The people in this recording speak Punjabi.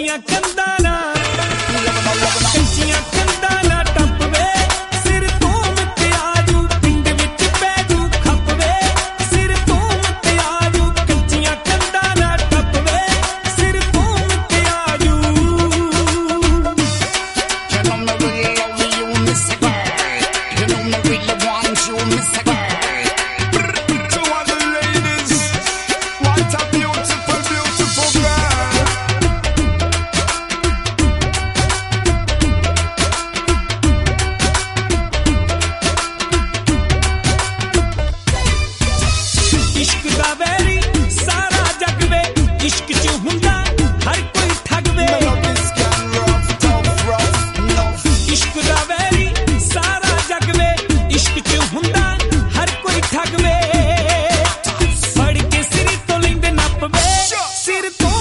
ਉੱਚੀਆਂ ਕੰਧਾਂ ਨਾ ਕੱਚੀਆਂ ਕੰਧਾਂ ਨਾ ਟੱਪ ਵੇ ਸਿਰ ਤੋਂ ਮਤਿਆਰੂ ਪਿੰਡ ਵਿੱਚ ਪੈ ਜੂ ਖੱਪ ਵੇ ਸਿਰ ਤੋਂ ਮਤਿਆਰੂ ਕੱਚੀਆਂ ਕੰਧਾਂ ਨਾ ਟੱਪ ਵੇ ਸਿਰ ਤੋਂ ਮਤਿਆਰੂ इश्क दा वैरी सारा जग वे इश्क च हुंदा हर कोई ठग वे इश्क दा वैरी सारा जग वे इश्क च हुंदा हर कोई ठग वे फड़ के सिर तो लिंग नप वे सिर तो